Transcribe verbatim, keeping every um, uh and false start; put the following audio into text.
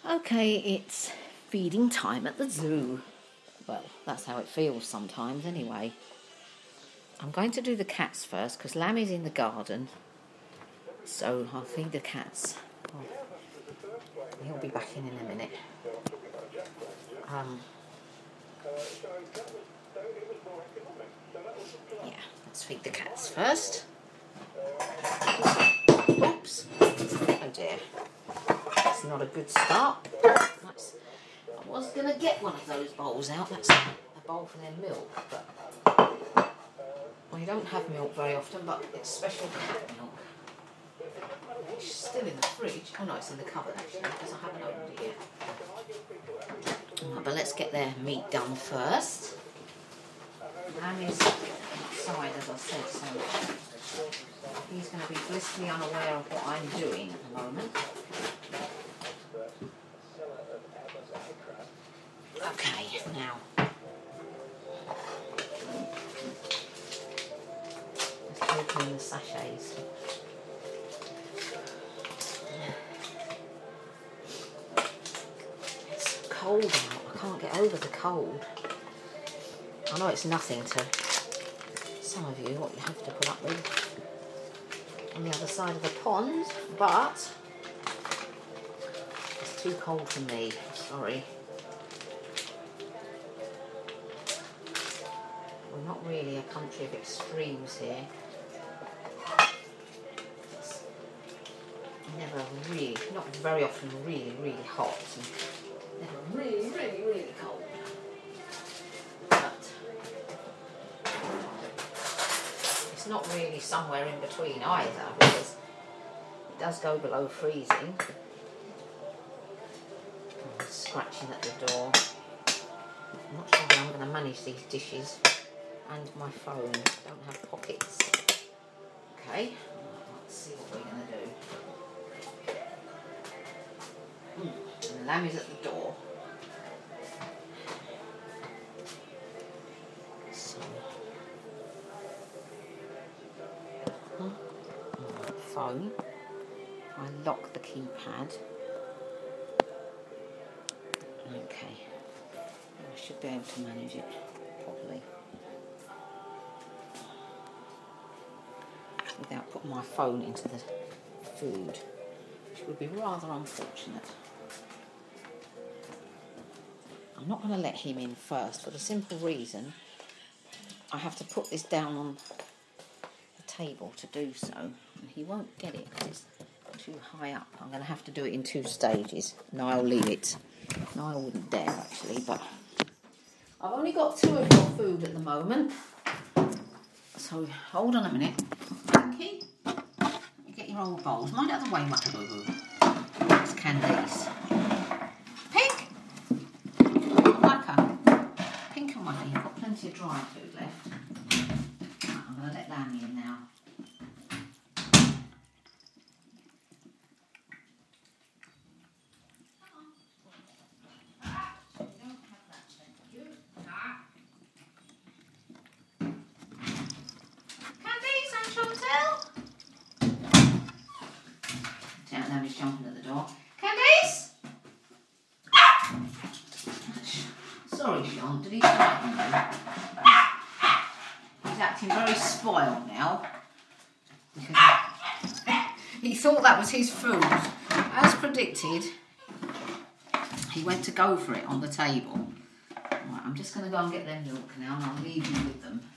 Okay, it's feeding time at the zoo. Well, that's how it feels sometimes anyway. I'm going to do the cats first because Lammy's in the garden. So I'll feed the cats. Oh, he'll be back in in a minute. Um, yeah, let's feed the cats first. Oops. Oh dear. That's not a good start. That's, I was going to get one of those bowls out. That's a bowl for their milk. But we don't have milk very often, but it's special cat milk. It's still in the fridge. Oh no, it's in the cupboard actually, because I haven't opened it yet. Right, but let's get their meat done first. Lammy's outside, as I said, so he's going to be blissfully unaware of what I'm doing at the moment. Okay, now let's open the sachets. It's cold out. I can't get over the cold. I know it's nothing to some of you, what you have to put up with on the other side of the pond, but it's too cold for me. Sorry. We're not really a country of extremes here. It's never really, not very often really, really hot, and never really, really, really cold. But it's not really somewhere in between either, because it does go below freezing. I'm scratching at the door. I'm not sure how I'm going to manage these dishes and my phone. I don't have pockets. Okay, let's see what we're going to do. Mm. And Lammy's at the door. So, huh? Phone. I lock the keypad. Okay, I should be able to manage it properly without putting my phone into the food, which would be rather unfortunate. I'm not going to let him in first for the simple reason I have to put this down on the table to do so, and he won't get it because it's too high up. I'm going to have to do it in two stages. No, I'll leave it. No, I wouldn't dare actually, but I've only got two of your food at the moment. So hold on a minute. Pinky, you get your old bowls. Mind out of the way, much boo boo. It's Candice. Pink! Waka. Pink and Waka, you've got plenty of dry food left. Right, I'm going to let Lammy in now. Lammy's jumping at the door. Candice! Sorry, Sean, did he frighten you? He's acting very spoiled now. He thought that was his food. As predicted, he went to go for it on the table. Right, I'm just going to go and get their milk now, and I'll leave you with them.